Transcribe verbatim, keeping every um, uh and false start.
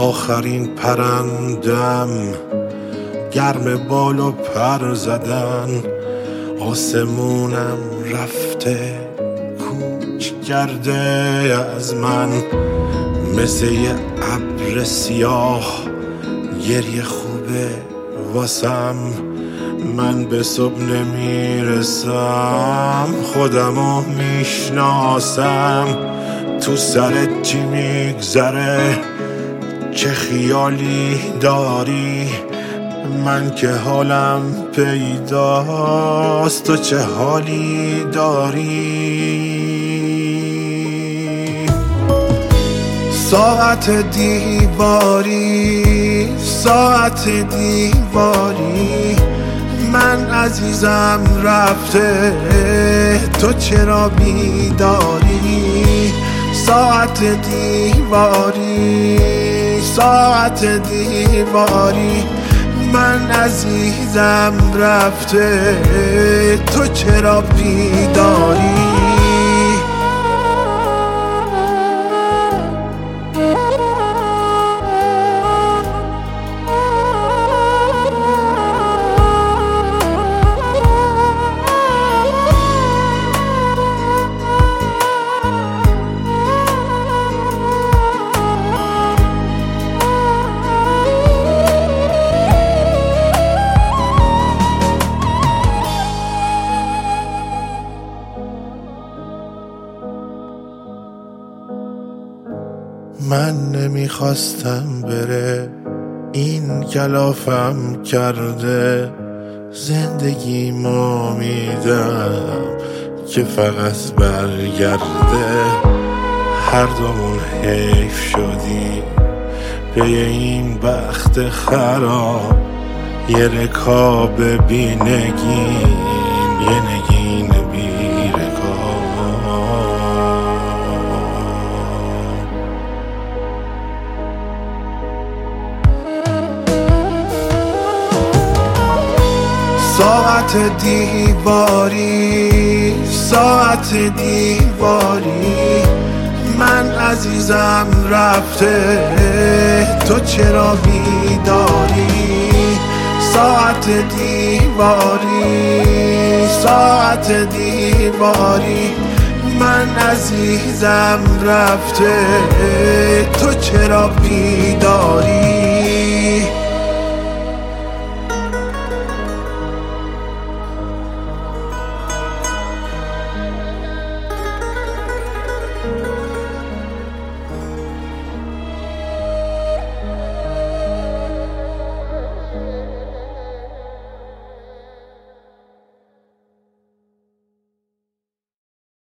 آخرین پرندم گرم بال و پر زدن، آسمونم رفته کوچ کرده از من، مثل یه ابر سیاه گریه خوبه واسم. من به صبح نمیرسم، خودمو میشناسم، تو سرت چی میگذره، چه خیالی داری، من که حالم پیداست، تو چه حالی داری. ساعت دیواری، ساعت دیواری، من عزیزم رفته، تو چرا بیداری. ساعت دیواری، ساعت دیواری، من عزیزم رفته، تو چرا بیداری. من نمیخواستم بره، این کلافم کرده، زندگی ما میدم که فقط برگرده. هر دومون حیف شدی به این بخت خراب، یه رکاب بی نگین، یه نگین بی رکاب. ساعت دیواری، ساعت دیواری، من عزیزم رفته، تو چرا بیداری. ساعت دیواری، ساعت دیواری، من عزیزم رفته، تو چرا بیداری.